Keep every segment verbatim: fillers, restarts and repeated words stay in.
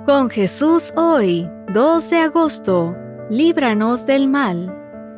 Con Jesús hoy, dos de agosto, líbranos del mal.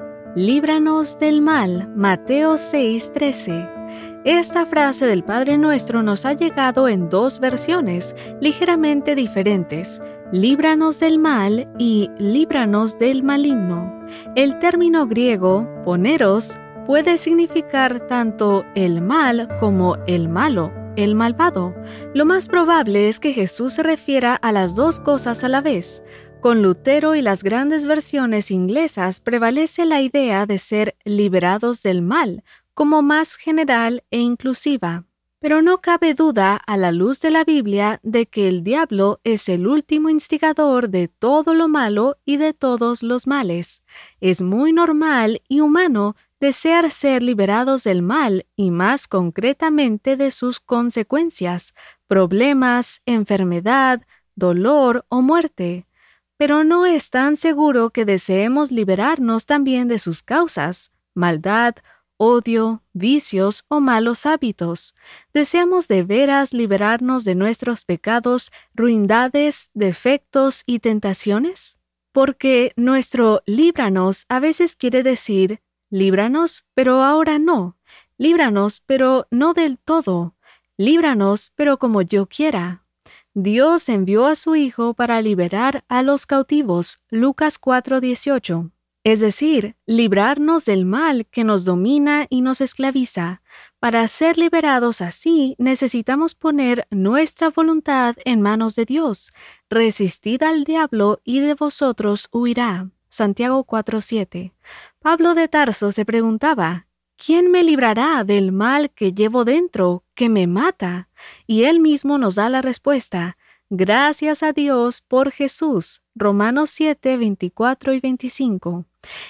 Líbranos del mal, Mateo seis trece. Esta frase del Padre Nuestro nos ha llegado en dos versiones ligeramente diferentes, líbranos del mal y líbranos del maligno. El término griego, poneros, puede significar tanto el mal como el malo, el malvado. Lo más probable es que Jesús se refiera a las dos cosas a la vez. Con Lutero y las grandes versiones inglesas prevalece la idea de ser liberados del mal, como más general e inclusiva. Pero no cabe duda, a la luz de la Biblia, de que el diablo es el último instigador de todo lo malo y de todos los males. Es muy normal y humano desear ser liberados del mal y más concretamente de sus consecuencias, problemas, enfermedad, dolor o muerte. Pero no es tan seguro que deseemos liberarnos también de sus causas, maldad, odio, vicios o malos hábitos. ¿Deseamos de veras liberarnos de nuestros pecados, ruindades, defectos y tentaciones? Porque nuestro líbranos a veces quiere decir líbranos, pero ahora no. Líbranos, pero no del todo. Líbranos, pero como yo quiera. Dios envió a su Hijo para liberar a los cautivos, Lucas cuatro dieciocho. Es decir, librarnos del mal que nos domina y nos esclaviza. Para ser liberados así, necesitamos poner nuestra voluntad en manos de Dios. Resistid al diablo y de vosotros huirá. Santiago cuatro siete. Pablo de Tarso se preguntaba, ¿quién me librará del mal que llevo dentro, que me mata? Y él mismo nos da la respuesta, gracias a Dios por Jesús. Romanos siete veinticuatro y veinticinco.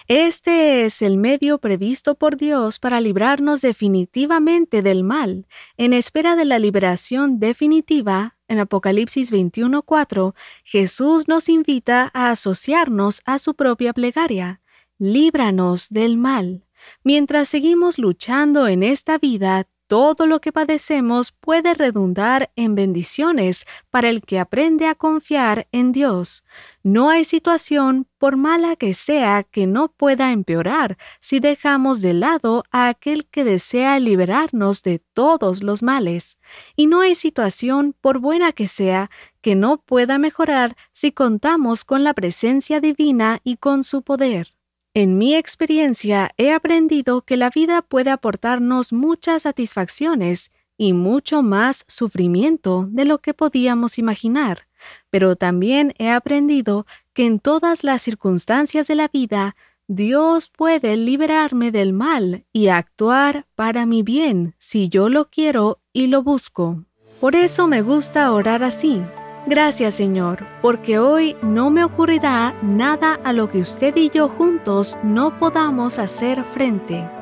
Este es el medio previsto por Dios para librarnos definitivamente del mal. En espera de la liberación definitiva, en Apocalipsis veintiuno cuatro, Jesús nos invita a asociarnos a su propia plegaria. Líbranos del mal. Mientras seguimos luchando en esta vida, todo lo que padecemos puede redundar en bendiciones para el que aprende a confiar en Dios. No hay situación, por mala que sea, que no pueda empeorar si dejamos de lado a aquel que desea liberarnos de todos los males. Y no hay situación, por buena que sea, que no pueda mejorar si contamos con la presencia divina y con su poder. En mi experiencia he aprendido que la vida puede aportarnos muchas satisfacciones y mucho más sufrimiento de lo que podíamos imaginar, pero también he aprendido que en todas las circunstancias de la vida, Dios puede liberarme del mal y actuar para mi bien si yo lo quiero y lo busco. Por eso me gusta orar así. Gracias, Señor, porque hoy no me ocurrirá nada a lo que usted y yo juntos no podamos hacer frente.